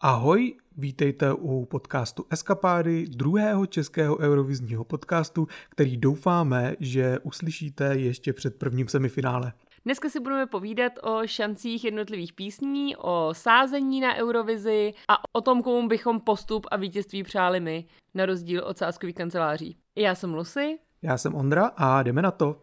Ahoj, vítejte u podcastu Eskapády, druhého českého eurovizního podcastu, který doufáme, že uslyšíte ještě před prvním semifinále. Dneska si budeme povídat o šancích jednotlivých písní, o sázení na Eurovizi a o tom, komu bychom postup a vítězství přáli my, na rozdíl od sázkových kanceláří. Já jsem Lucy. Já jsem Ondra a jdeme na to.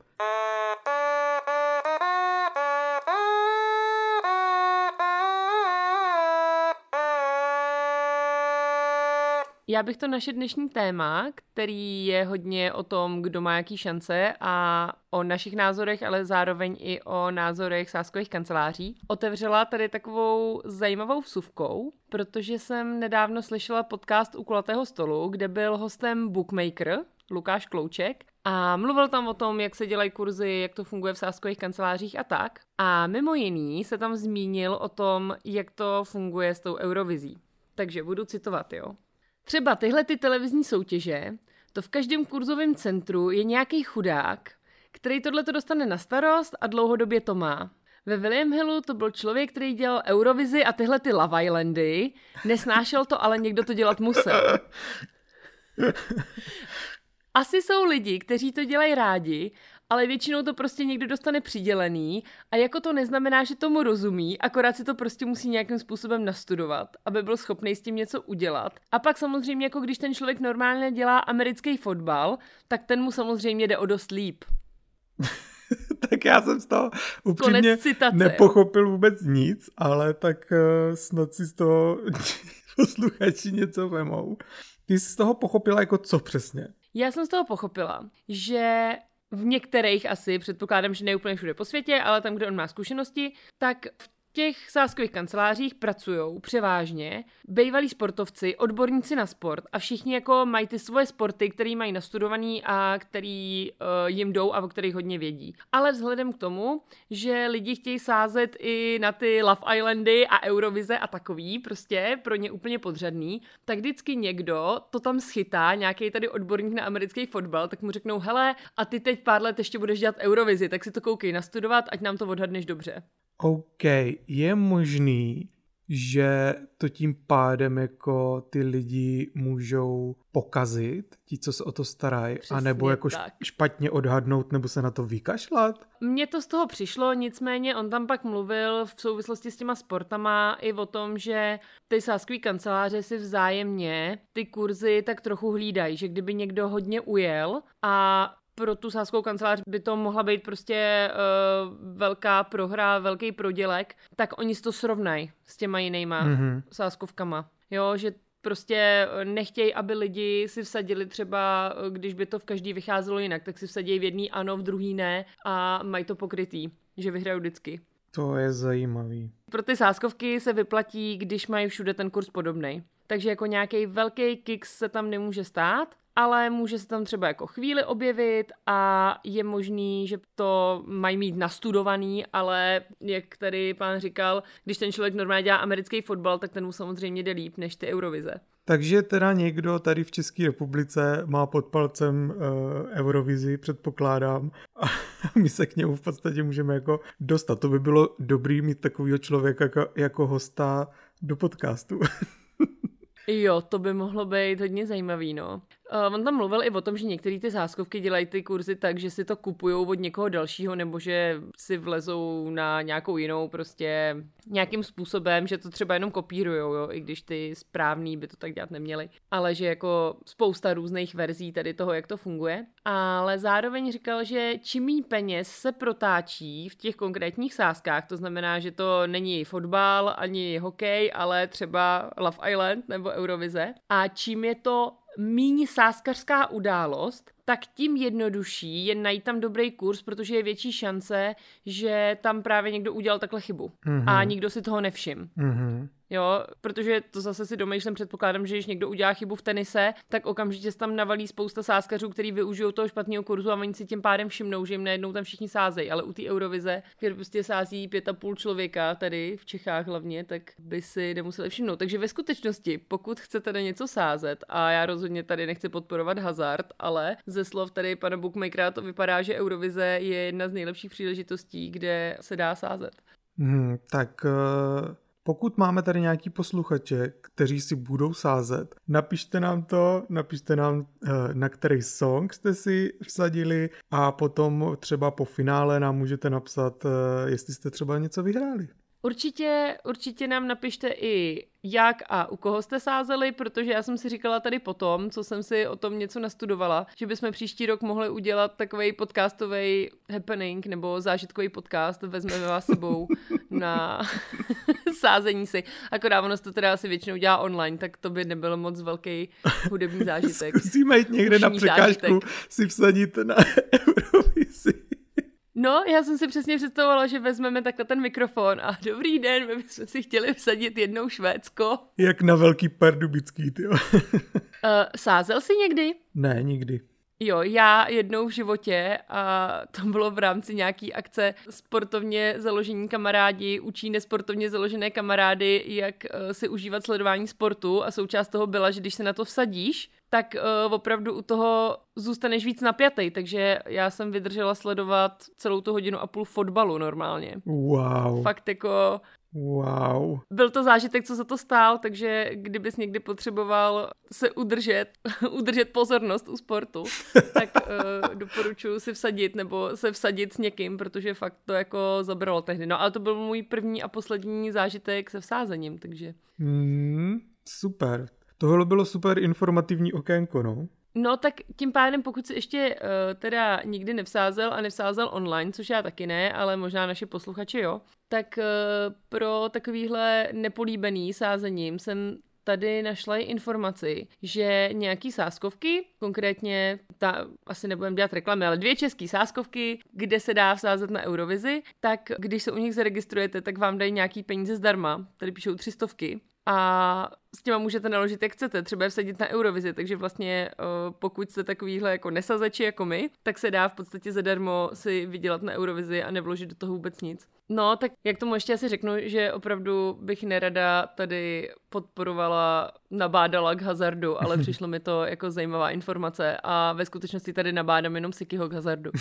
Já bych to naše dnešní téma, který je hodně o tom, kdo má jaký šance a o našich názorech, ale zároveň i o názorech sázkových kanceláří, otevřela tady takovou zajímavou vsuvkou, protože jsem nedávno slyšela podcast u kulatého stolu, kde byl hostem bookmaker Lukáš Klouček a mluvil tam o tom, jak se dělají kurzy, jak to funguje v sázkových kancelářích a tak. A mimo jiný se tam zmínil o tom, jak to funguje s tou Eurovizí. Takže budu citovat, jo. Třeba tyhle ty televizní soutěže, to v každém kurzovém centru je nějaký chudák, který tohleto dostane na starost a dlouhodobě to má. Ve William Hillu to byl člověk, který dělal Eurovizi a tyhle ty Love Islandy, nesnášel to, ale někdo to dělat musel. Asi jsou lidi, kteří to dělají rádi, ale většinou to prostě někdo dostane přidělený a jako to neznamená, že tomu rozumí, akorát si to prostě musí nějakým způsobem nastudovat, aby byl schopný s tím něco udělat. A pak samozřejmě, jako když ten člověk normálně dělá americký fotbal, tak ten mu samozřejmě jde o dost líp. Tak já jsem z toho upřímně nepochopil vůbec nic, ale tak snad si z toho posluchači něco vemou. Ty jsi z toho pochopila jako co přesně? Já jsem z toho pochopila, že v některých asi, předpokládám, že ne úplně všude po světě, ale tam, kde on má zkušenosti, tak v těch sázkových kancelářích pracujou převážně bývalí sportovci, odborníci na sport a všichni jako mají ty svoje sporty, který mají nastudovaný a který jim jdou a o kterých hodně vědí. Ale vzhledem k tomu, že lidi chtějí sázet i na ty Love Islandy a Eurovize a takový, prostě pro ně úplně podřadný, tak vždycky někdo to tam schytá, nějaký tady odborník na americký fotbal, tak mu řeknou, hele, a ty teď pár let ještě budeš dělat Eurovizi, tak si to koukej nastudovat, ať nám to odhadneš dobře. OK, je možný, že to tím pádem jako ty lidi můžou pokazit, ti, co se o to starají, anebo jako špatně odhadnout, nebo se na to vykašlat? Mně to z toho přišlo, nicméně on tam pak mluvil v souvislosti s těma sportama i o tom, že ty sázkový kanceláře si vzájemně ty kurzy tak trochu hlídají, že kdyby někdo hodně ujel a pro tu sázkovou kancelář by to mohla být prostě velká prohra, velký prodělek, tak oni si to srovnají s těma jinýma sázkovkama. Jo, že prostě nechtějí, aby lidi si vsadili třeba, když by to v každý vycházelo jinak, tak si vsadí v jedný ano, v druhý ne a mají to pokrytý, že vyhrajou vždycky. To je zajímavý. Pro ty sázkovky se vyplatí, když mají všude ten kurz podobnej. Takže jako nějaký velký kicks se tam nemůže stát, ale může se tam třeba jako chvíli objevit a je možný, že to mají mít nastudovaný, ale jak tady pán říkal, když ten člověk normálně dělá americký fotbal, tak ten mu samozřejmě jde líp než ty Eurovize. Takže teda někdo tady v České republice má pod palcem Eurovizi, předpokládám, a my se k němu v podstatě můžeme jako dostat. To by bylo dobrý mít takovýho člověka jako hosta do podcastu. Jo, to by mohlo být hodně zajímavý, no. On tam mluvil i o tom, že některé ty sázkovky dělají ty kurzy tak, že si to kupujou od někoho dalšího, nebo že si vlezou na nějakou jinou prostě nějakým způsobem, že to třeba jenom kopírujou, jo, i když ty správný by to tak dělat neměli. Ale že jako spousta různých verzí tady toho, jak to funguje. Ale zároveň říkal, že čím méně peněz se protáčí v těch konkrétních sázkách, to znamená, že to není fotbal ani hokej, ale třeba Love Island nebo Eurovize. A čím je to míň sázkařská událost, tak tím jednodušší je najít tam dobrý kurz, protože je větší šance, že tam právě někdo udělal takhle chybu. A nikdo si toho nevšim. Jo, protože to zase si domýšlím, předpokládám, že když někdo udělá chybu v tenise, tak okamžitě se tam navalí spousta sázkařů, který využijou toho špatného kurzu a oni si tím pádem všimnou, že jim najednou tam všichni sázejí. Ale u té Eurovize, kde prostě sází 5,5 člověka tady v Čechách hlavně, tak by si nemuseli všimnout. Takže ve skutečnosti, pokud chcete na něco sázet, a já rozhodně tady nechci podporovat hazard, ale ze slov tady pana bookmakera to vypadá, že Eurovize je jedna z nejlepších příležitostí, kde se dá sázet. Tak Pokud máme tady nějaký posluchače, kteří si budou sázet, napište nám, na který song jste si vsadili a potom třeba po finále nám můžete napsat, jestli jste třeba něco vyhráli. Určitě nám napište i jak a u koho jste sázeli, protože já jsem si říkala tady potom, co jsem si o tom něco nastudovala, že bychom příští rok mohli udělat takovej podcastový happening nebo zážitkový podcast, vezmeme vás sebou na sázení si. Akorát ono to teda asi většinou dělá online, tak to by nebyl moc velký hudební zážitek. Zkusíme jít někde na překážku si vsadit na Eurovizi. No, já jsem si přesně představovala, že vezmeme takhle ten mikrofon a dobrý den, my bychom si chtěli vsadit jednou Švédsko. Jak na velký Pardubický, tyjo. Sázel jsi někdy? Ne, nikdy. Jo, já jednou v životě a to bylo v rámci nějaký akce sportovně založení kamarádi, učí nesportovně založené kamarády, jak si užívat sledování sportu a součást toho byla, že když se na to vsadíš, tak opravdu u toho zůstaneš víc napjatý, takže já jsem vydržela sledovat celou tu 1,5 hodiny fotbalu normálně. Wow. Fakt jako... Wow. Byl to zážitek, co za to stál, takže kdybys někdy potřeboval se udržet pozornost u sportu, tak doporučuji si vsadit nebo se vsadit s někým, protože fakt to jako zabralo tehdy. No ale to byl můj první a poslední zážitek se vsázením, takže... Super. Tohle bylo super informativní okénko, no. No tak tím pádem, pokud si ještě teda nikdy nevsázel a nevsázel online, což já taky ne, ale možná naši posluchači jo, tak pro takovýhle nepolíbený sázením jsem tady našla i informaci, že nějaký sázkovky, konkrétně, asi nebudem dělat reklamy, ale 2 český sázkovky, kde se dá vsázet na Eurovizi, tak když se u nich zaregistrujete, tak vám dají nějaký peníze zdarma, tady píšou 300 a s těma můžete naložit jak chcete, třeba je vsadit na Eurovizi, takže vlastně pokud jste takovýhle jako nesazeči jako my, tak se dá v podstatě zadarmo si vydělat na Eurovizi a nevložit do toho vůbec nic. No, tak jak tomu ještě asi řeknu, že opravdu bych nerada tady podporovala, nabádala k hazardu, ale přišlo mi to jako zajímavá informace a ve skutečnosti tady nabádám jenom Sikyho k hazardu.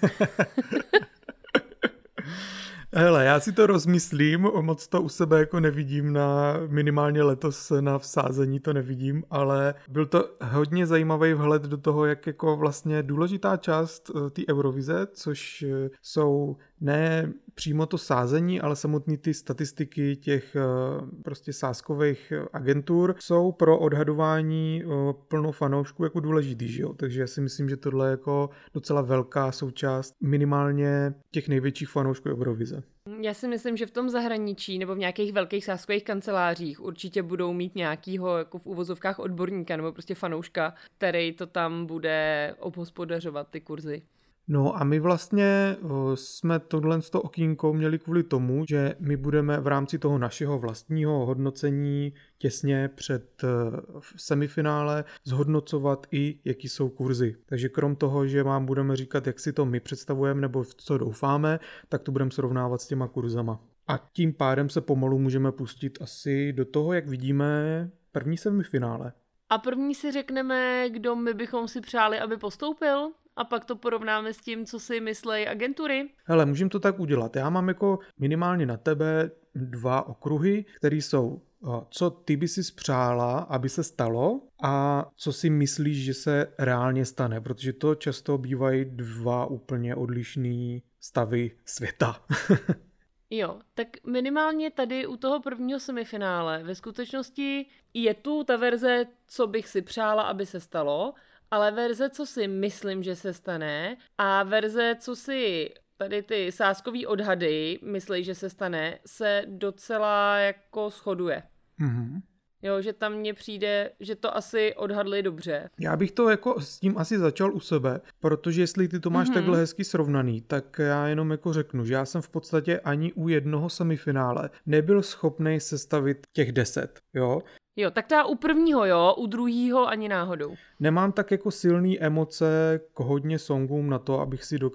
Hele, já si to rozmyslím, moc to u sebe jako nevidím, minimálně letos na vsázení to nevidím, ale byl to hodně zajímavý vhled do toho, jak jako vlastně důležitá část té Eurovize, což jsou ne přímo to sázení, ale samotný ty statistiky těch prostě sázkových agentur jsou pro odhadování plno fanoušků jako důležitý, že jo? Takže já si myslím, že tohle je jako docela velká součást minimálně těch největších fanoušků Eurovize. Já si myslím, že v tom zahraničí nebo v nějakých velkých sázkových kancelářích určitě budou mít nějakýho jako v uvozovkách odborníka nebo prostě fanouška, který to tam bude obhospodařovat ty kurzy. No a my vlastně jsme tohle okýnko měli kvůli tomu, že my budeme v rámci toho našeho vlastního hodnocení těsně před semifinále zhodnocovat i jaký jsou kurzy. Takže krom toho, že vám budeme říkat, jak si to my představujeme nebo v co doufáme, tak to budeme srovnávat s těma kurzama. A tím pádem se pomalu můžeme pustit asi do toho, jak vidíme první semifinále. A první si řekneme, kdo my bychom si přáli, aby postoupil? A pak to porovnáme s tím, co si myslejí agentury? Hele, můžeme to tak udělat. Já mám jako minimálně na tebe 2 okruhy, které jsou, co ty by si přála, aby se stalo a co si myslíš, že se reálně stane, protože to často bývají 2 úplně odlišný stavy světa. Jo, tak minimálně tady u toho prvního semifinále ve skutečnosti je tu ta verze, co bych si přála, aby se stalo, ale verze, co si myslím, že se stane a verze, co si tady ty sázkový odhady myslí, že se stane, se docela jako shoduje. Mhm. Jo, že tam mně přijde, že to asi odhadli dobře. Já bych to jako s tím asi začal u sebe, protože jestli ty to máš takhle hezky srovnaný, tak já jenom jako řeknu, že já jsem v podstatě ani u jednoho semifinále nebyl schopný sestavit těch 10, jo. Jo, tak to já u prvního jo, u druhého ani náhodou. Nemám tak jako silný emoce k hodně songům na to,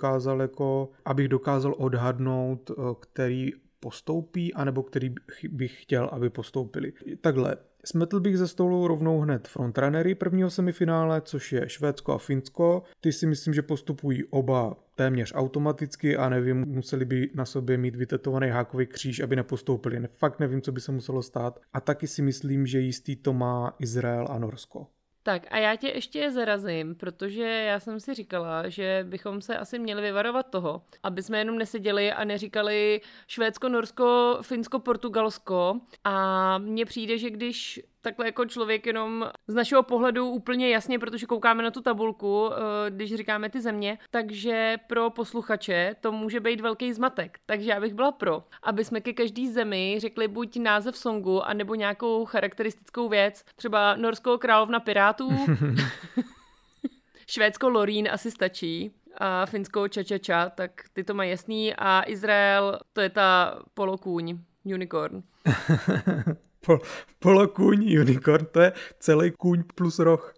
abych dokázal odhadnout, který postoupí, anebo který bych chtěl, aby postoupili. Takhle, smetl bych ze stolu rovnou hned frontrunnery prvního semifinále, což je Švédsko a Finsko. Ty si myslím, že postupují oba téměř automaticky a nevím, museli by na sobě mít vytetovaný hákový kříž, aby nepostoupili. Fakt nevím, co by se muselo stát. A taky si myslím, že jistý to má Izrael a Norsko. Tak a já tě ještě zarazím, protože já jsem si říkala, že bychom se asi měli vyvarovat toho, aby jsme jenom neseděli a neříkali Švédsko, Norsko, Finsko, Portugalsko. A mně přijde, že když takhle jako člověk jenom z našeho pohledu úplně jasně, protože koukáme na tu tabulku, když říkáme ty země, takže pro posluchače to může být velký zmatek. Takže já bych byla pro, aby jsme ke každý zemi řekli buď název songu, anebo nějakou charakteristickou věc, třeba Norsko královna pirátů, Švédsko Lorín asi stačí, a Finsko ča, tak ty to mají jasný, a Izrael, to je ta polokůň, unicorn. Polokůň, unicorn, to je celý kůň plus roh.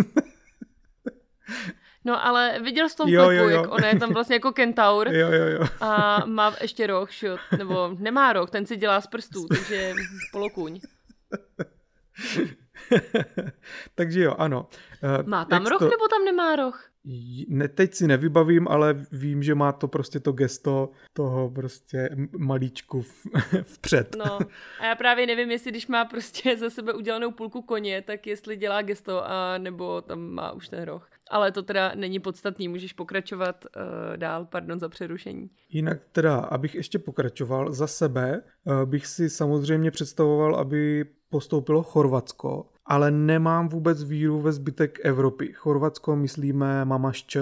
No ale viděl jsi v tom klipu, jak on je tam vlastně jako kentaur jo. A má ještě roh, nebo nemá roh, ten si dělá z prstů, takže polokůň. Takže jo, ano. Má tam roh, nebo tam nemá roh? Teď si nevybavím, ale vím, že má to prostě to gesto toho prostě malíčku vpřed. No a já právě nevím, jestli když má prostě za sebe udělanou půlku koně, tak jestli dělá gesto, a nebo tam má už ten roh. Ale to teda není podstatný, můžeš pokračovat dál, pardon za přerušení. Jinak teda, abych ještě pokračoval, za sebe bych si samozřejmě představoval, aby postoupilo Chorvatsko, ale nemám vůbec víru ve zbytek Evropy. Chorvatsko myslíme mamašč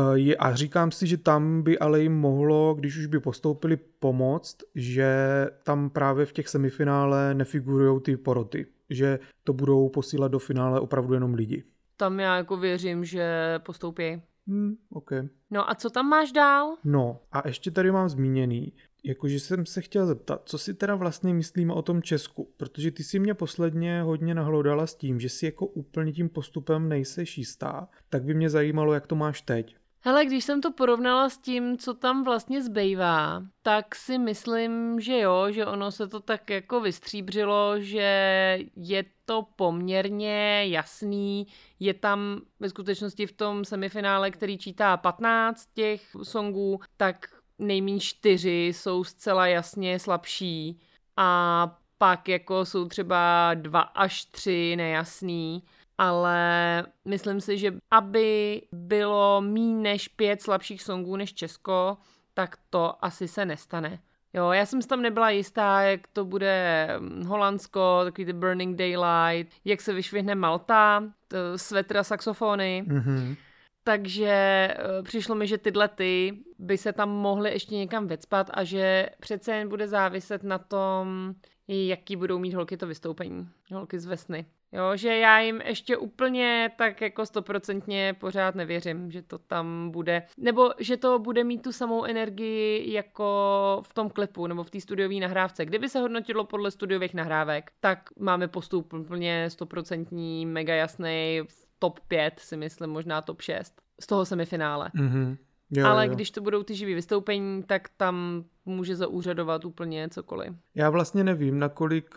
a říkám si, že tam by ale jim mohlo, když už by postoupili, pomoct, že tam právě v těch semifinále nefigurujou ty poroty, že to budou posílat do finále opravdu jenom lidi. Tam já jako věřím, že postoupí. Okay. No a co tam máš dál? No a ještě tady mám zmíněný, jakože jsem se chtěl zeptat, co si teda vlastně myslíme o tom Česku, protože ty si mě posledně hodně nahlodala s tím, že si jako úplně tím postupem nejseš jistá, tak by mě zajímalo, jak to máš teď. Hele, když jsem to porovnala s tím, co tam vlastně zbývá, tak si myslím, že jo, že ono se to tak jako vystříbřilo, že je to poměrně jasný. Je tam ve skutečnosti v tom semifinále, který čítá 15 těch songů, tak nejméně 4 jsou zcela jasně slabší a pak jako jsou třeba 2 až 3 nejasný. Ale myslím si, že aby bylo míň než 5 slabších songů než Česko, tak to asi se nestane. Jo, já jsem si tam nebyla jistá, jak to bude Holandsko, takový ty Burning Daylight, jak se vyšvihne Malta, Svetra, saxofony. Mm-hmm. Takže přišlo mi, že tyhle by se tam mohly ještě někam vecpat a že přece jen bude záviset na tom, jaký budou mít holky to vystoupení. Holky z Vesny. Jo, že já jim ještě úplně tak jako 100% pořád nevěřím, že to tam bude, nebo že to bude mít tu samou energii jako v tom klipu, nebo v té studiové nahrávce. Kdyby se hodnotilo podle studiových nahrávek, tak máme postup úplně 100% mega jasný, top 5 si myslím, možná top 6 z toho semifinále. Mm-hmm. Ale když to budou ty živý vystoupení, tak tam může zaúřadovat úplně cokoliv. Já vlastně nevím, nakolik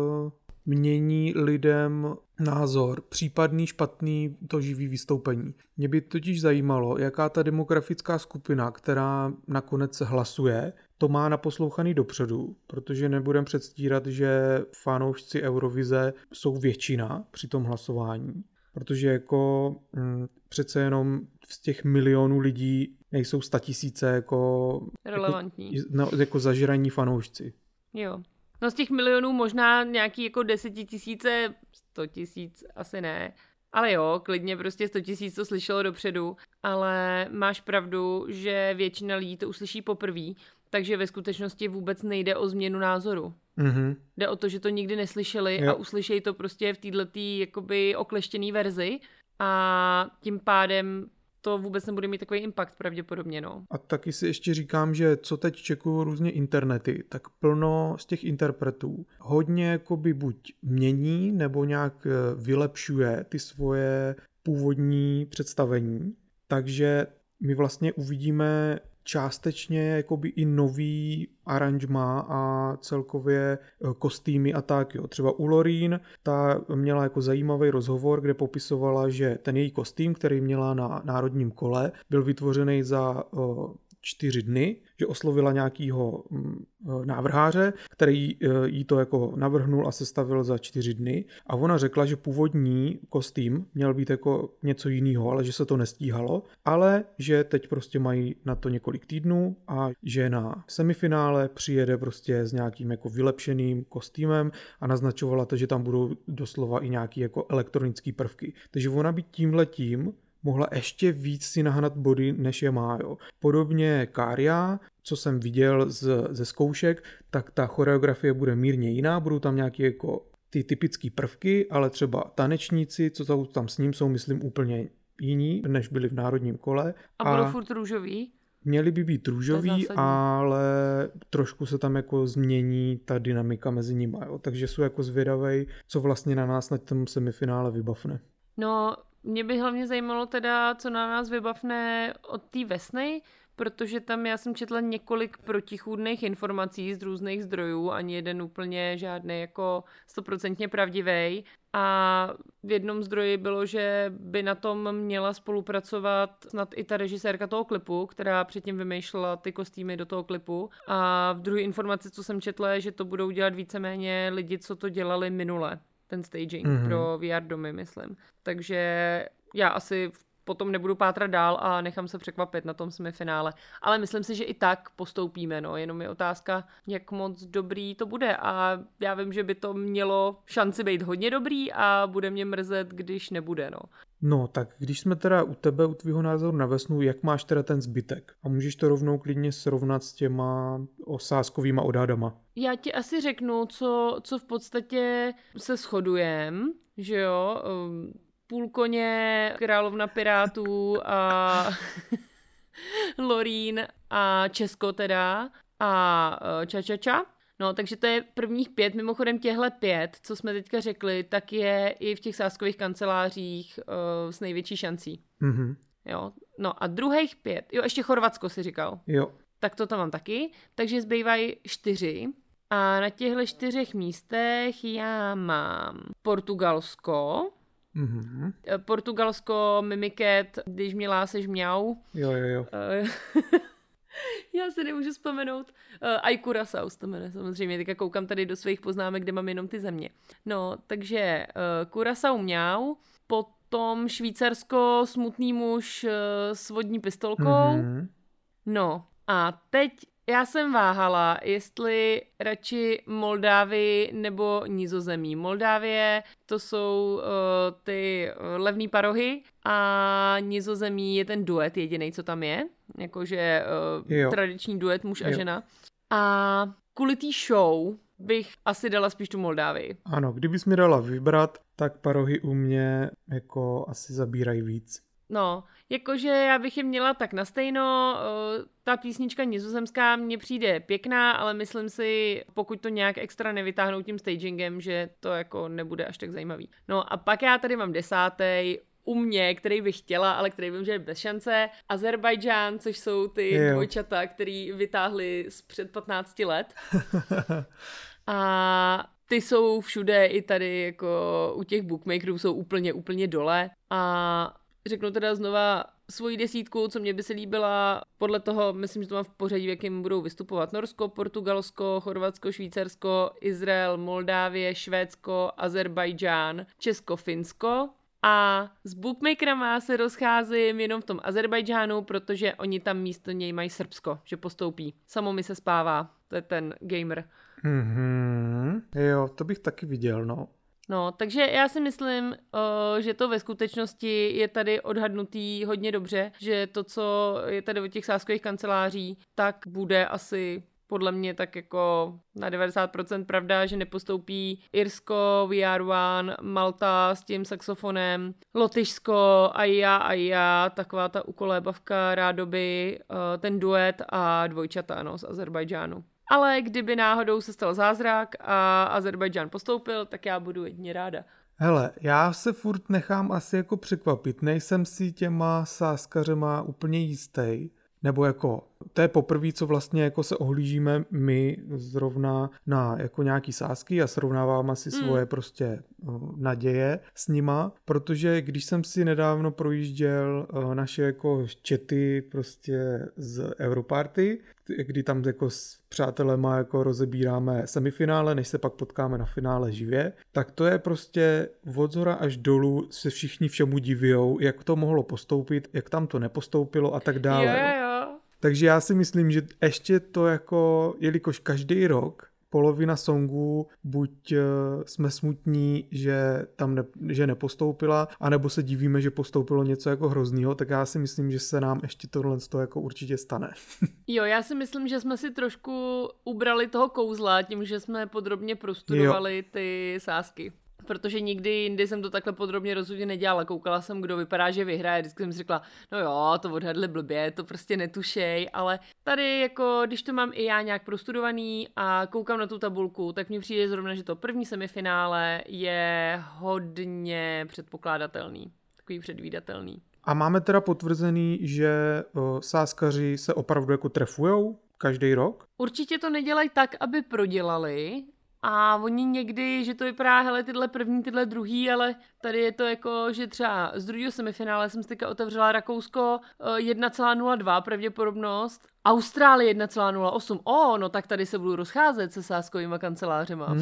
mění lidem názor, případný špatný to živý vystoupení. Mě by totiž zajímalo, jaká ta demografická skupina, která nakonec hlasuje, to má naposlouchaný dopředu, protože nebudem předstírat, že fanoušci Eurovize jsou většina při tom hlasování. Protože jako přece jenom z těch milionů lidí nejsou 100 000 jako relevantní. Jako zažraní fanoušci. Jo. No z těch milionů možná nějaký jako 10 000, 100 000 asi ne. Ale jo, klidně prostě 100 000 to slyšelo dopředu. Ale máš pravdu, že většina lidí to uslyší poprvé. Takže ve skutečnosti vůbec nejde o změnu názoru. Mm-hmm. Jde o to, že to nikdy neslyšeli a uslyšejí to prostě v této jakoby okleštěné verzi a tím pádem to vůbec nebude mít takový impact pravděpodobně, no. A taky si ještě říkám, že co teď čekuju různě internety, tak plno z těch interpretů hodně jakoby buď mění nebo nějak vylepšuje ty svoje původní představení, takže my vlastně uvidíme částečně jakoby i nový aranžma a celkově kostýmy a tak. Jo. Třeba u Loreen, ta měla jako zajímavý rozhovor, kde popisovala, že ten její kostým, který měla na národním kole, byl vytvořený za 4 dny, že oslovila nějakýho návrháře, který jí to jako navrhnul a sestavil za 4 dny a ona řekla, že původní kostým měl být jako něco jiného, ale že se to nestíhalo, ale že teď prostě mají na to několik týdnů a že na semifinále přijede prostě s nějakým jako vylepšeným kostýmem a naznačovala to, že tam budou doslova i nějaký jako elektronický prvky. Takže ona by tímhletím mohla ještě víc si nahnat body, než je má. Jo. Podobně Kária, co jsem viděl ze zkoušek, tak ta choreografie bude mírně jiná, budou tam nějaké jako ty typické prvky, ale třeba tanečníci, co jsou tam s ním, jsou myslím úplně jiní, než byli v národním kole. A budou furt růžový? Měli by být růžový, ale trošku se tam jako změní ta dynamika mezi nimi. Jo. Takže jsou jako zvědavej, co vlastně na nás na tom semifinále vybavne. No, mě by hlavně zajímalo teda, co na nás vybavne od té Vesny, protože tam já jsem četla několik protichůdných informací z různých zdrojů, ani jeden úplně žádný jako 100% pravdivý. A v jednom zdroji bylo, že by na tom měla spolupracovat snad i ta režisérka toho klipu, která předtím vymýšlela ty kostýmy do toho klipu. A v druhé informaci, co jsem četla, je, že to budou dělat víceméně lidi, co to dělali minule. Ten staging pro VR domy, myslím. Takže já asi potom nebudu pátrat dál a nechám se překvapit na tom semifinále. Ale myslím si, že i tak postoupíme, no. Jenom je otázka, jak moc dobrý to bude. A já vím, že by to mělo šanci být hodně dobrý a bude mě mrzet, když nebude, no. No, tak když jsme teda u tebe, u tvýho názoru na Vesnu, jak máš teda ten zbytek? A můžeš to rovnou klidně srovnat s těma sázkovýma odhadama. Já ti asi řeknu, co v podstatě se shodujem, že jo, půl koně, královna pirátů a Loreen a Česko teda a ča. No, takže to je prvních 5, mimochodem těhle 5, co jsme teďka řekli, tak je i v těch sázkových kancelářích s největší šancí. Mhm. Jo, no a druhých 5, jo, ještě Chorvatsko si říkal. Jo. Tak to tam mám taky, takže zbývají 4 a na těchto 4 místech já mám Portugalsko, Portugalsko, Mimiket, když mě láseš mňau. Jo. Já se nemůžu vzpomenout. A Curaçao to jmenuje samozřejmě. Teďka koukám tady do svých poznámek, kde mám jenom ty země. No, takže Curaçao mňau, potom Švýcarsko, smutný muž s vodní pistolkou. No, a teď já jsem váhala, jestli radši Moldávii nebo Nizozemí. Moldávie to jsou ty levný parohy a Nizozemí je ten duet jediný, co tam je. Jakože tradiční duet muž a žena. A kvůli té show bych asi dala spíš tu Moldávii. Ano, kdybys mi dala vybrat, tak parohy u mě jako asi zabírají víc. No, jakože já bych je měla tak na stejno, ta písnička nizozemská mně přijde pěkná, ale myslím si, pokud to nějak extra nevytáhnou tím stagingem, že to jako nebude až tak zajímavý. No a pak já tady mám 10. u mě, který bych chtěla, ale který vím, že je bez šance. Azerbajdžán, což jsou ty dvojčata, který vytáhli z před 15 let. A ty jsou všude, i tady jako u těch bookmakerů jsou úplně dole. A řeknu teda znova svoji 10, co mě by se líbila. Podle toho, myslím, že to mám v pořadí, v jakým budou vystupovat Norsko, Portugalsko, Chorvatsko, Švýcarsko, Izrael, Moldávie, Švédsko, Azerbajdžán, Česko, Finsko. A s bookmakerama se rozcházím jenom v tom Azerbajdžánu, protože oni tam místo něj mají Srbsko, že postoupí. Samo mi se spává, to je ten gamer. Jo, to bych taky viděl, no. No, takže já si myslím, že to ve skutečnosti je tady odhadnutý hodně dobře, že to, co je tady od těch sázkových kanceláří, tak bude asi podle mě tak jako na 90% pravda, že nepostoupí Irsko, VR1, Malta s tím saxofonem, Lotyšsko, Aja, taková ta ukolébavka rádoby, ten duet a dvojčata, no, z Azerbajdžánu. Ale kdyby náhodou se stal zázrak a Azerbajdžán postoupil, tak já budu jedině ráda. Hele, já se furt nechám asi jako překvapit. Nejsem si těma sázkařema úplně jistý. Nebo jako to je poprvé, co vlastně jako se ohlížíme my zrovna na jako nějaký sázky a srovnáváme si svoje prostě naděje s nima, protože když jsem si nedávno projížděl naše jako chaty prostě z Europarty, kdy tam jako s přátelema jako rozebíráme semifinále, než se pak potkáme na finále živě, tak to je prostě od zhora až dolů se všichni všemu divějou, jak to mohlo postoupit, jak tam to nepostoupilo a tak dále. Jo. Takže já si myslím, že ještě to jako, jelikož každý rok polovina songů buď jsme smutní, že tam že nepostoupila, anebo se divíme, že postoupilo něco jako hroznýho, tak já si myslím, že se nám ještě tohle jako určitě stane. Jo, já si myslím, že jsme si trošku ubrali toho kouzla tím, že jsme podrobně prostudovali ty sázky. Protože nikdy jindy jsem to takhle podrobně rozhodně nedělala. Koukala jsem, kdo vypadá, že vyhraje. Vždycky jsem si řekla, no jo, to odhadli blbě, to prostě netušej. Ale tady, jako, když to mám i já nějak prostudovaný a koukám na tu tabulku, tak mi přijde zrovna, že to první semifinále je hodně předpokládatelný. Takový předvídatelný. A máme teda potvrzený, že sázkaři se opravdu jako trefujou každý rok? Určitě to nedělají tak, aby prodělali. A oni někdy, že to vypadá, hele, tyhle první, tyhle druhý, ale tady je to jako, že třeba z druhého semifinále jsem si teďka otevřela Rakousko 1,02 pravděpodobnost, Austrálie 1,08. No tak tady se budu rozcházet se sázkovýma kancelářema.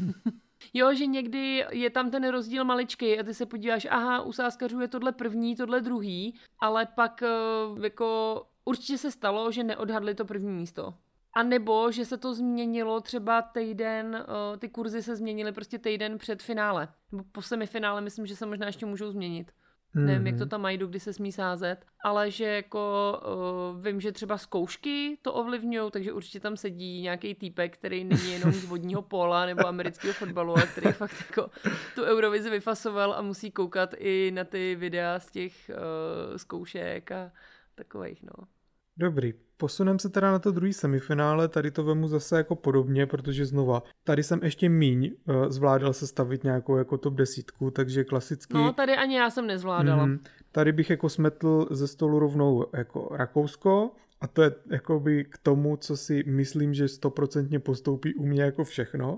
Jo, že někdy je tam ten rozdíl maličký a ty se podíváš, aha, u sázkařů je tohle první, tohle druhý, ale pak jako určitě se stalo, že neodhadli to první místo. A nebo, že se to změnilo třeba týden, ty kurzy se změnily prostě týden před finále. Nebo po semifinále myslím, že se možná ještě můžou změnit. Nevím, jak to tam mají, kdy se smí sázet. Ale že jako vím, že třeba zkoušky to ovlivňují, takže určitě tam sedí nějaký týpek, který není jenom z vodního póla nebo amerického fotbalu, ale který fakt jako tu Eurovizi vyfasoval a musí koukat i na ty videa z těch zkoušek a takových, no. Dobrý, posuneme se teda na to druhý semifinále, tady to vemu zase jako podobně, protože znova, tady jsem ještě míň zvládal sestavit nějakou jako top 10, takže klasicky... No, tady ani já jsem nezvládala. Tady bych jako smetl ze stolu rovnou jako Rakousko a to je jakoby k tomu, co si myslím, že 100% postoupí u mě jako všechno.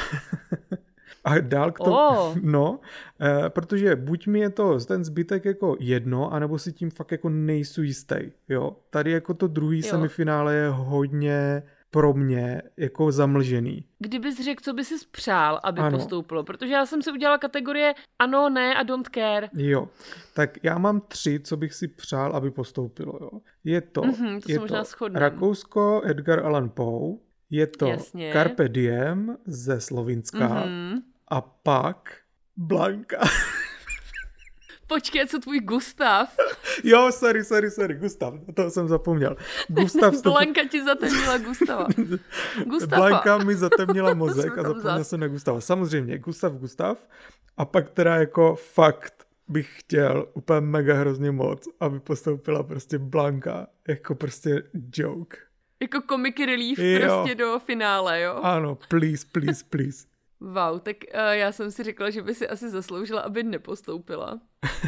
A dál k tomu, no, protože buď mi je to ten zbytek jako jedno, anebo si tím fakt jako nejsou jistý, jo. Tady jako to druhý semifinále je hodně pro mě jako zamlžený. Kdybys řekl, co bys si přál, aby postoupilo, protože já jsem si udělala kategorie ano, ne a don't care. Jo, tak já mám 3, co bych si přál, aby postoupilo, jo. Je to Rakousko, Edgar Allan Poe, je to Carpe Diem ze Slovinska a pak Blanka. Počkej, co tvůj Gustav? Jo, sorry, Gustav, to jsem zapomněl. Blanka ti zatemnila Gustava. Blanka mi zatemnila mozek a zapomněl jsem na Gustava. Samozřejmě, Gustav a pak teda jako fakt bych chtěl úplně mega hrozně moc, aby postoupila prostě Blanka, jako prostě joke. Jako comic relief prostě do finále, jo? Ano, please. Wow, tak já jsem si řekla, že by si asi zasloužila, aby nepostoupila.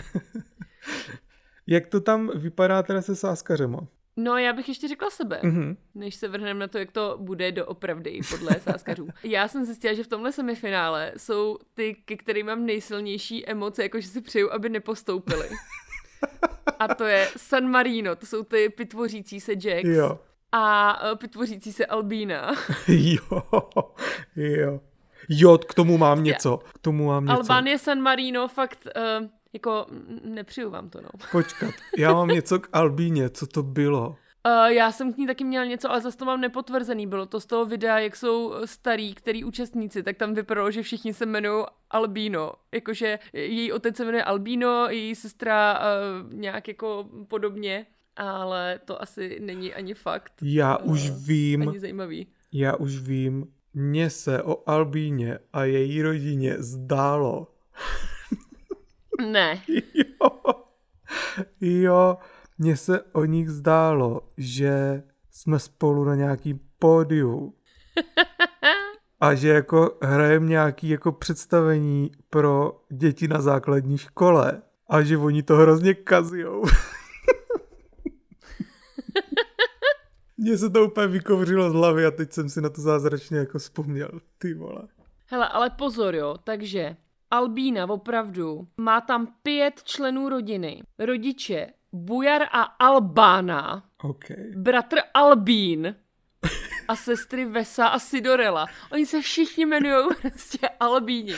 Jak to tam vypadá teda se sázkařema? No, já bych ještě řekla sebe, než se vrhneme na to, jak to bude doopravdy podle sázkařů. Já jsem zjistila, že v tomhle semifinále jsou ty, ke kterým mám nejsilnější emoce, jakože si přeju, aby nepostoupili. A to je San Marino, to jsou ty pitvořící se Jax. Jo. A pitvořící se Albína. Jo, k tomu mám něco. Albánie, San Marino, fakt, jako nepřiju vám to, no. Počkat, já mám něco k Albíně, co to bylo? Já jsem k ní taky měla něco, ale zase to mám nepotvrzený. Bylo to z toho videa, jak jsou starý, který účastníci, tak tam vypadalo, že všichni se jmenují Albino. Jakože její otec se jmenuje Albino, její sestra nějak jako podobně. Ale to asi není ani fakt. Já už vím. Ani zajímavý. Já už vím. Mně se o Albíně a její rodině zdálo. Ne. Jo, mně se o nich zdálo, že jsme spolu na nějaký pódiu. A že jako hrajeme nějaký jako představení pro děti na základní škole. A že oni to hrozně kazijou. Mně se to úplně vykovřilo z hlavy a teď jsem si na to zázračně jako vzpomněl. Ty vole. Hele, ale pozor jo, takže Albína opravdu má tam 5 členů rodiny. Rodiče Bujar a Albána, Okay. bratr Albín a sestry Vesa a Sidorela. Oni se všichni jmenují prostě Albíni.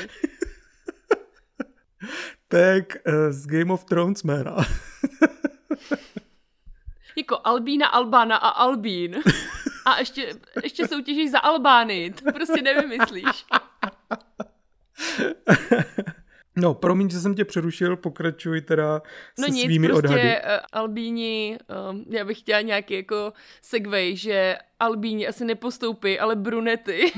Tak z Game of Thrones jména. Jako Albína, Albána a Albín. A ještě soutěžíš za Albánii. To prostě nevymyslíš. No, promiň, že jsem tě přerušil, pokračuj teda se nic, svými prostě odhady. Albíni, já bych chtěla nějaký jako segway, že Albíni asi nepostoupí, ale brunety.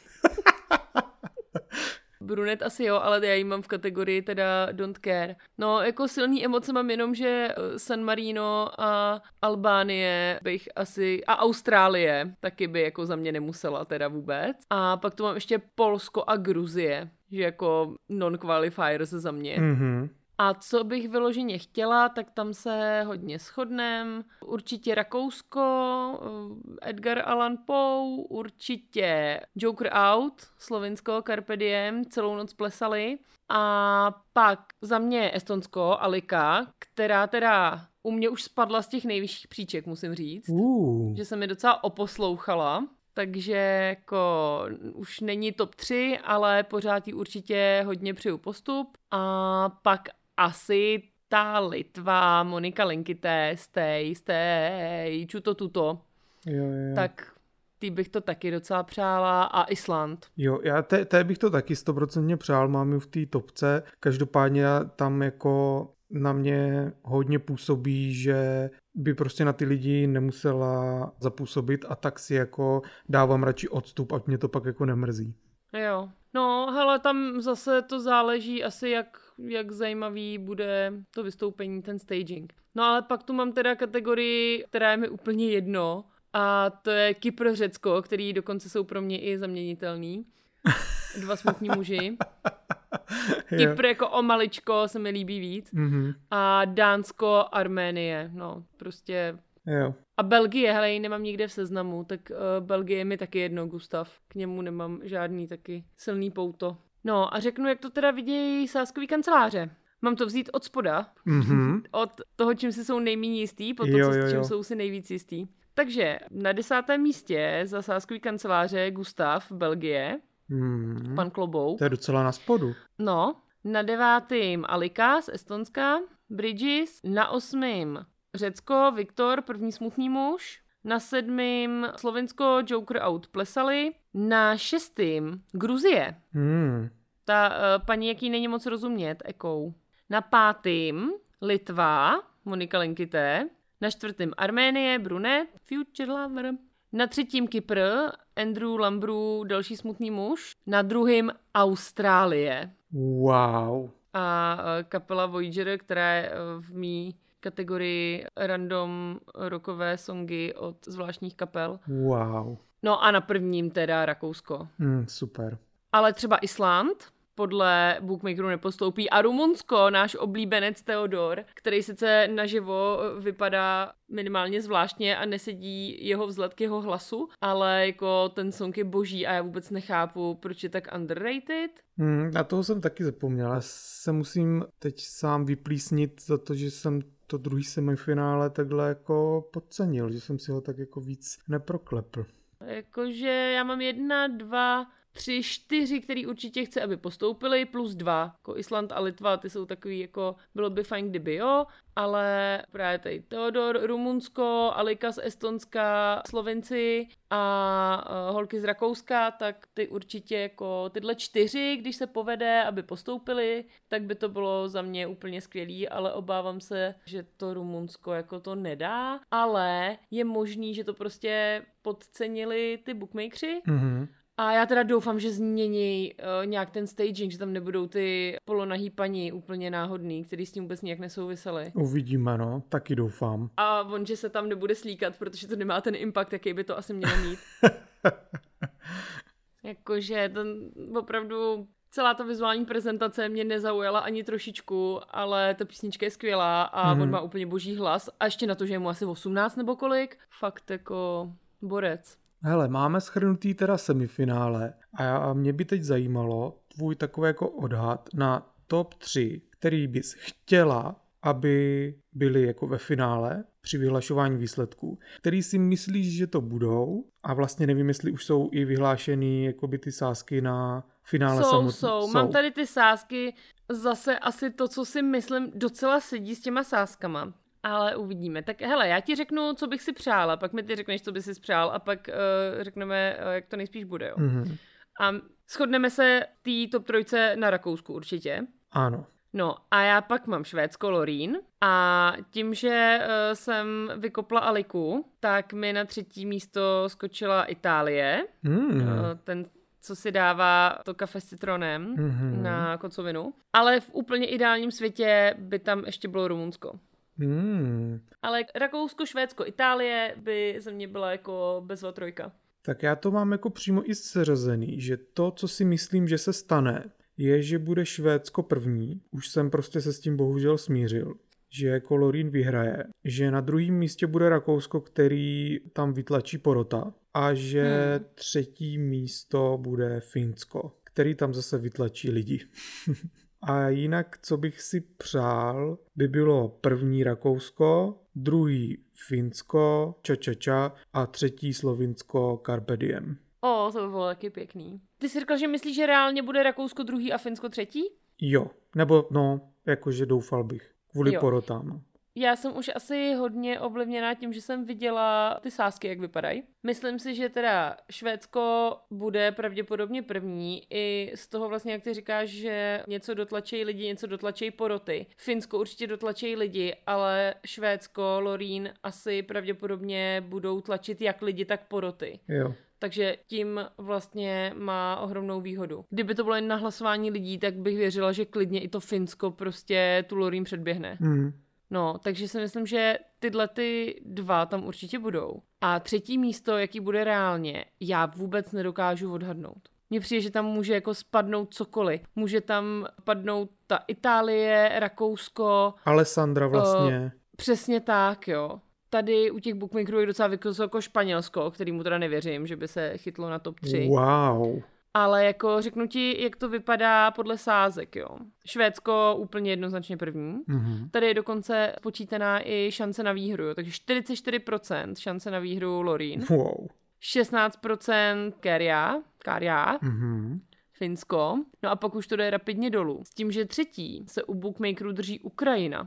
Brunet asi jo, ale já ji mám v kategorii teda don't care. No, jako silný emoce mám jenom, že San Marino a Albánie bych asi, a Austrálie taky by jako za mě nemusela teda vůbec. A pak tu mám ještě Polsko a Gruzie, že jako non-qualifiers za mě. Mhm. A co bych vyloženě chtěla, tak tam se hodně shodnem. Určitě Rakousko, Edgar Allan Poe, určitě Joker Out, Slovinsko, Carpe Diem, celou noc plesali. A pak za mě Estonsko, Alika, která teda u mě už spadla z těch nejvyšších příček, musím říct. Že jsem mi docela oposlouchala. Takže jako už není top 3, ale pořád jí určitě hodně přeju postup. A pak asi ta Litva, Monika Linkité, stej, čuto tuto. Jo. Tak ty bych to taky docela přála a Island. Jo, já té bych to taky 100% přál, mám ji v té topce. Každopádně tam jako na mě hodně působí, že by prostě na ty lidi nemusela zapůsobit a tak si jako dávám radši odstup, ať mě to pak jako nemrzí. Jo. No, hele, tam zase to záleží asi, jak zajímavý bude to vystoupení, ten staging. No ale pak tu mám teda kategorii, která je mi úplně jedno, a to je Kypr, Řecko, který dokonce jsou pro mě i zaměnitelný. 2 smutní muži. Kypr jako o maličko se mi líbí víc. Mm-hmm. A Dánsko, Arménie, no, prostě... Jo. A Belgie, hele, ji nemám nikde v seznamu, tak Belgie je mi taky jedno, Gustav. K němu nemám žádný taky silný pouto. No a řeknu, jak to teda vidějí sázkový kanceláře. Mám to vzít od spoda, od toho, čím si jsou nejméně jistý, po to, čím jsou si nejvíc jistý. Takže na 10. místě za sázkový kanceláře Gustav, Belgie, pan Klobouk. To je docela na spodu. No, na 9. Alika z Estonska, Bridges, na 8. Řecko, Viktor, první smutný muž, na 7. Slovensko, Joker Out plesali, na 6. Gruzie. Ta paní, jaký není moc rozumět, ekou. Na 5. Litva, Monika Linkité, na 4. Arménie, Brunet, Future Lover, na 3. Kypr, Andrew Lambru, další smutný muž, na 2. Austrálie. Wow. A kapela Voyager, která je v mý kategorii random rockové songy od zvláštních kapel. Wow. No a na 1. teda Rakousko. Super. Ale třeba Island podle bookmakerů nepostoupí a Rumunsko, náš oblíbenec Theodor, který sice naživo vypadá minimálně zvláštně a nesedí jeho vzhled k jeho hlasu, ale jako ten song je boží a já vůbec nechápu, proč je tak underrated. Na toho jsem taky zapomněl. Já se musím teď sám vyplísnit za to, že jsem to druhý semifinále takhle jako podcenil, že jsem si ho tak jako víc neproklepl. Jakože já mám 1, 2, 3, 4, který určitě chce, aby postoupili, plus 2. Jako Island a Litva, ty jsou takový jako, bylo by fajn, kdyby jo, ale právě tady Theodor, Rumunsko, Alika z Estonska, Slovenci a holky z Rakouska, tak ty určitě jako tyhle 4, když se povede, aby postoupili, tak by to bylo za mě úplně skvělý, ale obávám se, že to Rumunsko jako to nedá, ale je možný, že to prostě podcenili ty bookmakeri. A já teda doufám, že změní nějak ten staging, že tam nebudou ty polonahý paní úplně náhodný, který s tím vůbec nějak nesouvisely. Uvidíme, no, taky doufám. A on, že se tam nebude slíkat, protože to nemá ten impact, jaký by to asi mělo mít. Jakože ten opravdu celá ta vizuální prezentace mě nezaujala ani trošičku, ale ta písnička je skvělá a on má úplně boží hlas. A ještě na to, že je mu asi 18 nebo kolik. Fakt jako borec. Hele, máme shrnutý teda semifinále a mě by teď zajímalo tvůj takový jako odhad na top 3, který bys chtěla, aby byli jako ve finále při vyhlašování výsledků, který si myslíš, že to budou a vlastně nevím, jestli už jsou i vyhlášený jakoby ty sázky na finále samotné. Jsou. Mám tady ty sázky, zase asi to, co si myslím, docela sedí s těma sázkama. Ale uvidíme. Tak hele, já ti řeknu, co bych si přála, pak mi ty řekneš, co bys si přál a pak řekneme, jak to nejspíš bude. Jo? Mm-hmm. A shodneme se té top 3 na Rakousku určitě. Ano. No a já pak mám Švédsko, Loreen a tím, že jsem vykopla Aliku, tak mi na 3. místo skočila Itálie. Ten, co si dává to kafe s citronem na kocovinu. Ale v úplně ideálním světě by tam ještě bylo Rumunsko. Ale Rakousko, Švédsko, Itálie by ze mě byla jako bezva 3. Tak já to mám jako přímo i seřazený, že to, co si myslím, že se stane, je, že bude Švédsko první. Už jsem prostě se s tím bohužel smířil, že jako Loreen vyhraje, že na 2. místě bude Rakousko, který tam vytlačí porota a že 3. místo bude Finsko, který tam zase vytlačí lidi. A jinak, co bych si přál, by bylo 1. Rakousko, 2. Finsko, ča a 3. Slovinsko, Carpe Diem. To by bylo taky pěkný. Ty jsi říkal, že myslíš, že reálně bude Rakousko 2. a Finsko 3? Jo, nebo jakože doufal bych, kvůli porotám. Já jsem už asi hodně ovlivněná tím, že jsem viděla ty sázky, jak vypadají. Myslím si, že teda Švédsko bude pravděpodobně první. I z toho vlastně, jak ty říkáš, že něco dotlačejí lidi, něco dotlačejí poroty. Finsko určitě dotlačejí lidi, ale Švédsko, Loreen asi pravděpodobně budou tlačit jak lidi, tak poroty. Jo. Takže tím vlastně má ohromnou výhodu. Kdyby to bylo jen na hlasování lidí, tak bych věřila, že klidně i to Finsko prostě tu Loreen předběhne. No, takže si myslím, že tyhle ty 2 tam určitě budou. A 3. místo, jaký bude reálně, já vůbec nedokážu odhadnout. Mně přijde, že tam může jako spadnout cokoliv. Může tam padnout ta Itálie, Rakousko. Alessandra vlastně. Přesně tak, jo. Tady u těch bookmakerů je docela vysoko Španělsko, kterýmu teda nevěřím, že by se chytlo na top 3. Wow. Ale jako řeknu ti, jak to vypadá podle sázek, jo. Švédsko úplně jednoznačně první. Tady je dokonce počítaná i šance na výhru, jo. Takže 44% šance na výhru Loreen. Wow. 16% Kärja. Finsko. No a pak už to jde rapidně dolů. S tím, že 3. se u bookmakerů drží Ukrajina.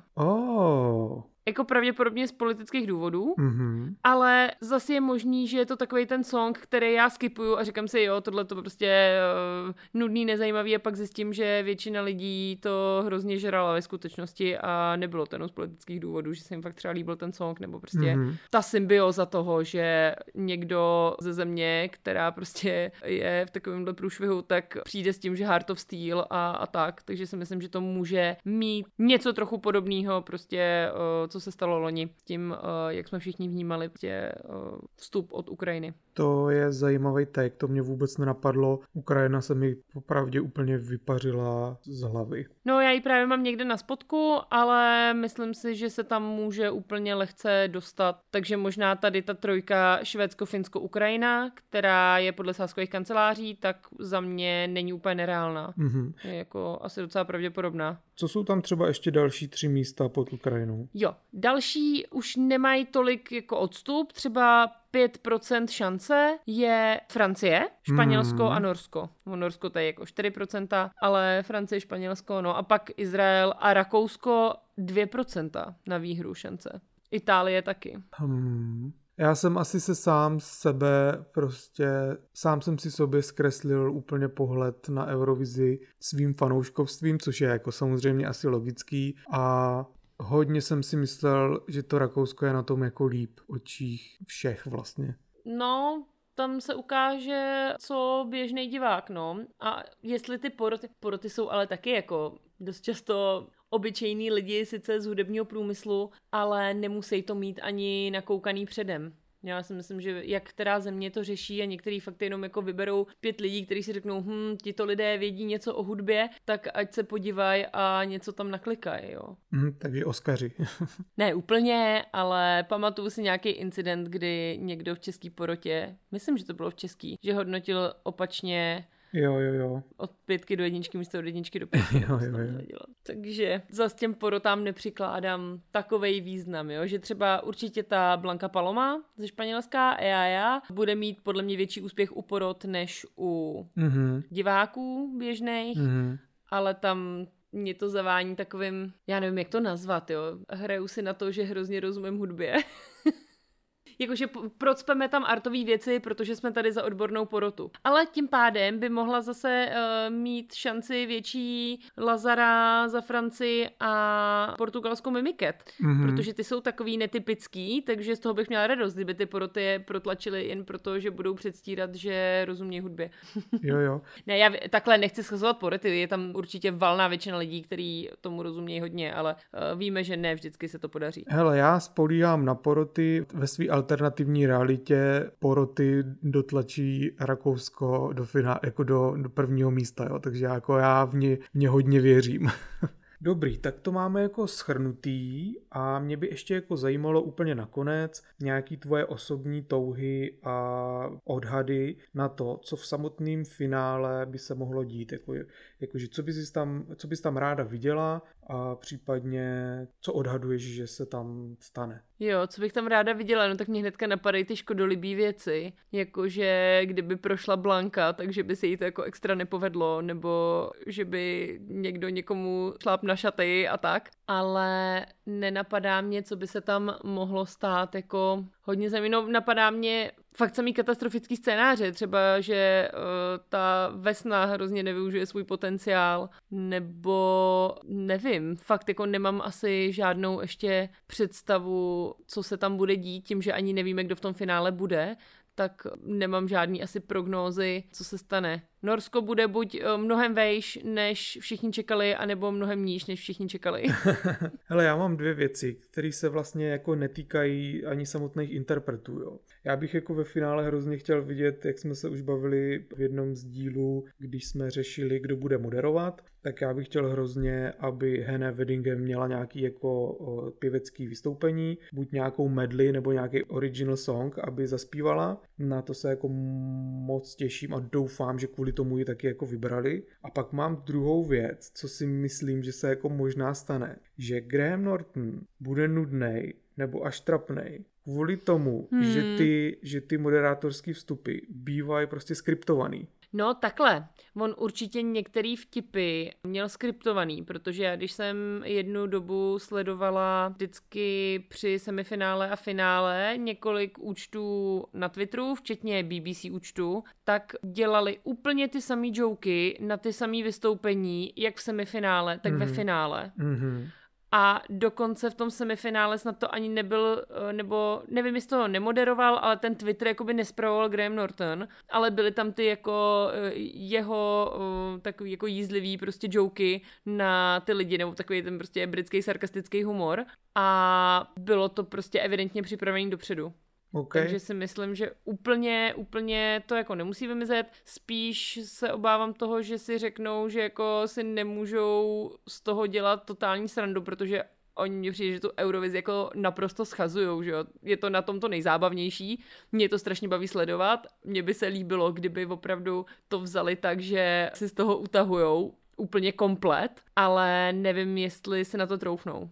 Jako pravděpodobně z politických důvodů, ale zase je možný, že je to takovej ten song, který já skipuju a říkám si, jo, tohle to prostě nudný, nezajímavý a pak zjistím, že většina lidí to hrozně žrala ve skutečnosti a nebylo to jenom z politických důvodů, že se jim fakt třeba líbil ten song, nebo prostě ta symbioza toho, že někdo ze země, která prostě je v takovémhle průšvihu, tak přijde s tím, že Heart of Steel a tak, takže si myslím, že to může mít něco trochu podobného prostě co se stalo loni s tím, jak jsme všichni vnímali vstup od Ukrajiny. To je zajímavý take, to mě vůbec nenapadlo. Ukrajina se mi popravdě úplně vypařila z hlavy. No já ji právě mám někde na spodku, ale myslím si, že se tam může úplně lehce dostat, takže možná tady ta 3 Švédsko, Finsko, Ukrajina, která je podle sázkových kanceláří, tak za mě není úplně nereálná. Je jako asi docela pravděpodobná. Co jsou tam třeba ještě další 3 místa pod Ukrajinou? Jo, další už nemají tolik jako odstup, třeba 5% šance je Francie, Španělsko a Norsko. Norsko to je jako 4%, ale Francie, Španělsko, no a pak Izrael a Rakousko 2% na výhru šance. Itálie taky. Já jsem asi sám jsem si sobě zkreslil úplně pohled na Eurovizi svým fanouškovstvím, což je jako samozřejmě asi logický a hodně jsem si myslel, že to Rakousko je na tom jako líp v očích všech vlastně. No, tam se ukáže, co běžný divák, no. A jestli ty poroty jsou ale taky jako dost často obyčejní lidi, sice z hudebního průmyslu, ale nemusí to mít ani nakoukaný předem. Já si myslím, že jak která země to řeší a některý fakt jenom jako vyberou 5 lidí, kteří si řeknou, tito lidé vědí něco o hudbě, tak ať se podívají a něco tam naklikají, jo. Takže Oscaři. Ne úplně, ale pamatuju si nějaký incident, kdy někdo v český porotě, myslím, že to bylo v český, že hodnotil opačně Jo. od 5 do 1 místo od 1 do 5. Jo. Takže zase těm porotám nepřikládám takovej význam, jo? Že třeba určitě ta Blanca Paloma ze Španělska, EAA, bude mít podle mě větší úspěch u porot než u diváků běžných, ale tam mě to zavání takovým, já nevím, jak to nazvat, jo. Hraju si na to, že hrozně rozumím hudbě. Jakože procpeme tam artové věci, protože jsme tady za odbornou porotu. Ale tím pádem by mohla zase mít šanci větší Lazara za Francii a portugalskou Mimiket. Protože ty jsou takový netypický, takže z toho bych měla radost, kdyby ty poroty je protlačily jen proto, že budou předstírat, že rozumí hudbě. Jo. Ne, já takhle nechci schazovat poroty, je tam určitě valná většina lidí, kteří tomu rozumějí hodně, ale víme, že ne vždycky se to podaří. Hele, já spolíhám na poroty ve svý alternativní realitě. Poroty dotlačí Rakousko do finále, jako do prvního místa, jo. Takže já v ně hodně věřím. Dobrý, tak to máme jako shrnutý a mě by ještě jako zajímalo úplně nakonec nějaký tvoje osobní touhy a odhady na to, co v samotném finále by se mohlo dít, jakože co bys tam ráda viděla a případně co odhaduješ, že se tam stane. Jo, co bych tam ráda viděla, no tak mě hnedka napadají ty škodolibý věci, jakože kdyby prošla Blanka, takže by se jí to jako extra nepovedlo, nebo že by někdo někomu šláp na šaty a tak, ale nenapadá mě, co by se tam mohlo stát, jako hodně zajímavé. Napadá mě fakt samý katastrofický scénáře, třeba, že ta Vesna hrozně nevyužije svůj potenciál, nebo nevím, fakt jako nemám asi žádnou ještě představu, co se tam bude dít, tím, že ani nevíme, kdo v tom finále bude, tak nemám žádný asi prognózy, co se stane. Norsko bude buď mnohem vejš, než všichni čekali, anebo mnohem níž, než všichni čekali. Hele, já mám 2 věci, které se vlastně jako netýkají ani samotných interpretů, jo. Já bych jako ve finále hrozně chtěl vidět, jak jsme se už bavili v jednom z dílů, když jsme řešili, kdo bude moderovat, tak já bych chtěl hrozně, aby Hannah Waddingham měla nějaký jako pěvecký vystoupení, buď nějakou medley nebo nějaký original song, aby zaspívala. Na to se jako moc těším a doufám, že kvůli tomu ji taky jako vybrali. A pak mám druhou věc, co si myslím, že se jako možná stane, že Graham Norton bude nudnej nebo až trapnej kvůli tomu, že ty moderátorský vstupy bývají prostě skriptovaný. No takhle, on určitě některý vtipy měl skriptovaný, protože já když jsem jednu dobu sledovala vždycky při semifinále a finále několik účtů na Twitteru, včetně BBC účtu, tak dělali úplně ty samý joky na ty samý vystoupení, jak v semifinále, tak ve finále. A dokonce v tom semifinále snad to ani nebyl, nebo nevím, jestli to nemoderoval, ale ten Twitter jakoby nespravoval Graham Norton, ale byly tam ty jako jeho takový jako jízlivý prostě joky na ty lidi, nebo takový ten prostě britský sarkastický humor a bylo to prostě evidentně připravený dopředu. Okay. Takže si myslím, že úplně to jako nemusí vymizet. Spíš se obávám toho, že si řeknou, že jako si nemůžou z toho dělat totální srandu, protože oni mi přijde, že tu Eurovizi jako naprosto schazujou, že jo. Je to na tom to nejzábavnější. Mě to strašně baví sledovat. Mně by se líbilo, kdyby opravdu to vzali tak, že si z toho utahujou úplně komplet, ale nevím, jestli se na to troufnou.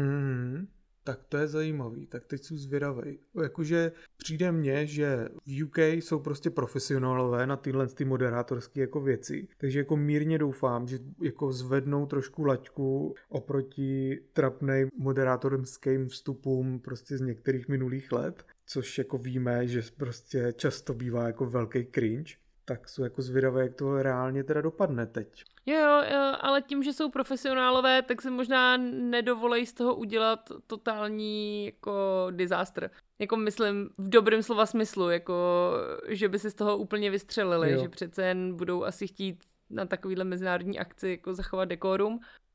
Tak to je zajímavý, tak teď jsem zvědavej. Jakože přijde mně, že v UK jsou prostě profesionálové na tyhle ty moderátorské jako věci, takže jako mírně doufám, že jako zvednou trošku laťku oproti trapným moderátorským vstupům prostě z některých minulých let, což jako víme, že prostě často bývá jako velký cringe. Tak jsou jako zvědavé, jak to reálně teda dopadne teď. Jo, ale tím, že jsou profesionálové, tak se možná nedovolej z toho udělat totální jako disaster. Jako myslím v dobrém slova smyslu, jako že by se z toho úplně vystřelili, že přece jen budou asi chtít na takovýhle mezinárodní akci jako zachovat dekorum.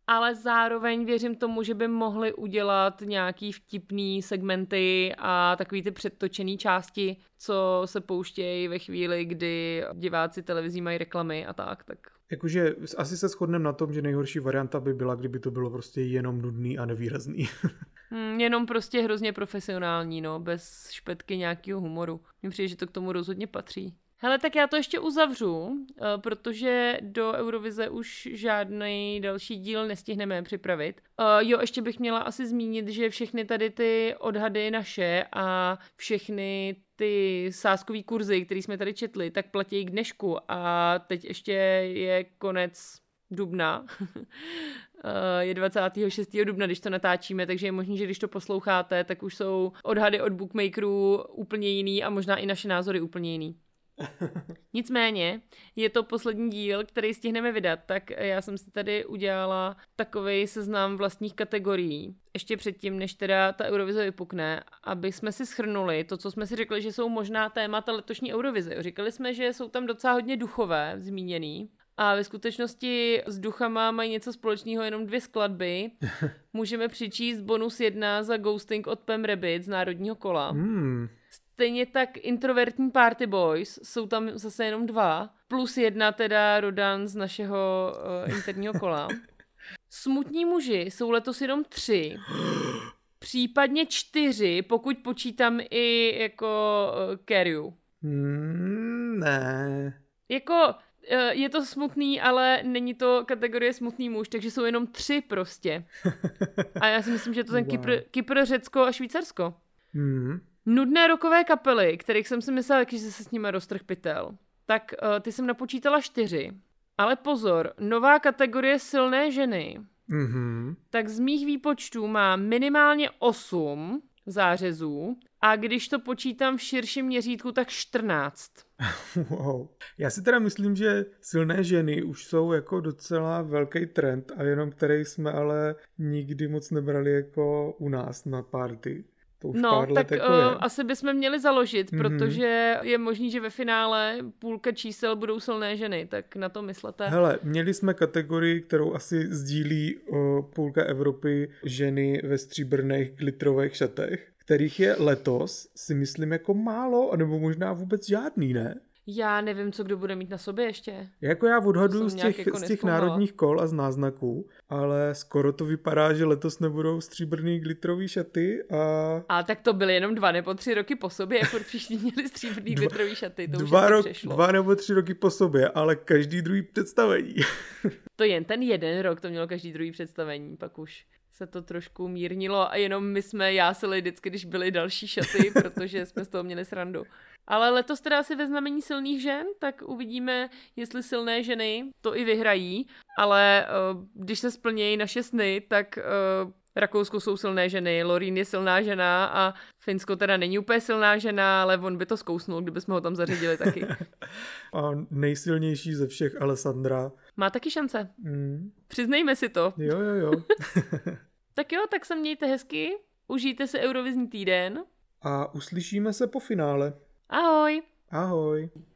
ale zároveň věřím tomu, že by mohli udělat nějaký vtipný segmenty a takový ty předtočený části, co se pouštějí ve chvíli, kdy diváci televizí mají reklamy a tak. Jakože asi se shodneme na tom, že nejhorší varianta by byla, kdyby to bylo prostě jenom nudný a nevýrazný. Jenom prostě hrozně profesionální, no, bez špetky nějakého humoru. Mně přijde, že to k tomu rozhodně patří. Hele, tak já to ještě uzavřu, protože do Eurovize už žádný další díl nestihneme připravit. Jo, ještě bych měla asi zmínit, že všechny tady ty odhady naše a všechny ty sázkový kurzy, které jsme tady četli, tak platí k dnešku a teď ještě je konec dubna. Je 26. dubna, když to natáčíme, takže je možné, že když to posloucháte, tak už jsou odhady od bookmakerů úplně jiný a možná i naše názory úplně jiný. Nicméně, je to poslední díl, který stihneme vydat, tak já jsem si tady udělala takovej seznam vlastních kategorií. Ještě předtím, než teda ta Eurovize vypukne, aby jsme si shrnuli to, co jsme si řekli, že jsou možná témata letošní Eurovize. Říkali jsme, že jsou tam docela hodně duchové zmíněný. A ve skutečnosti s duchama mají něco společného jenom 2 skladby. Můžeme přičíst bonus 1 za Ghosting od Pam Rabbit z národního kola. Stejně tak introvertní Party Boys, jsou tam zase jenom 2, plus 1 teda Rodan z našeho interního kola. Smutní muži jsou letos jenom 3, případně 4, pokud počítám i jako Carrie. Ne. Jako je to smutný, ale není to kategorie smutný muž, takže jsou jenom 3 prostě. A já si myslím, že to ten Kypr, Řecko a Švýcarsko. Nudné rockové kapely, kterých jsem si myslela, že se s nimi roztrh pytel, tak ty jsem napočítala 4. Ale pozor, nová kategorie silné ženy. Tak z mých výpočtů má minimálně 8 zářezů a když to počítám v širším měřítku, tak 14. Wow. Já si teda myslím, že silné ženy už jsou jako docela velký trend a jenom který jsme ale nikdy moc nebrali jako u nás na party. No, tak jako asi bychom měli založit, protože je možný, že ve finále půlka čísel budou silné ženy, tak na to myslete. Hele, měli jsme kategorii, kterou asi sdílí půlka Evropy ženy ve stříbrných glitterových šatech, kterých je letos, si myslím, jako málo, nebo možná vůbec žádný, ne? Já nevím, co kdo bude mít na sobě ještě. Jako já odhaduju z těch národních kol a z náznaků, ale skoro to vypadá, že letos nebudou stříbrný glitterový šaty a... A tak to byly jenom 2 nebo 3 roky po sobě, jako všichni měli stříbrný glitterový šaty, to už přešlo. 2 nebo 3 roky po sobě, ale každý druhý představení. To jen ten jeden rok to mělo každý druhý představení, pak už se to trošku mírnilo a jenom my jsme jásili vždycky, když byly další šaty, protože jsme z toho měli srandu. Ale letos teda asi ve znamení silných žen, tak uvidíme, jestli silné ženy to i vyhrají, ale když se splnějí naše sny, tak Rakousko jsou silné ženy, Lorín je silná žena a Finsko teda není úplně silná žena, ale on by to zkousnul, kdybychom ho tam zařadili taky. A nejsilnější ze všech Alessandra. Má taky šance. Přiznejme si to. Jo. Tak jo, tak se mějte hezky, užijte si Eurovizní týden. A uslyšíme se po finále. Ahoj. Ahoj.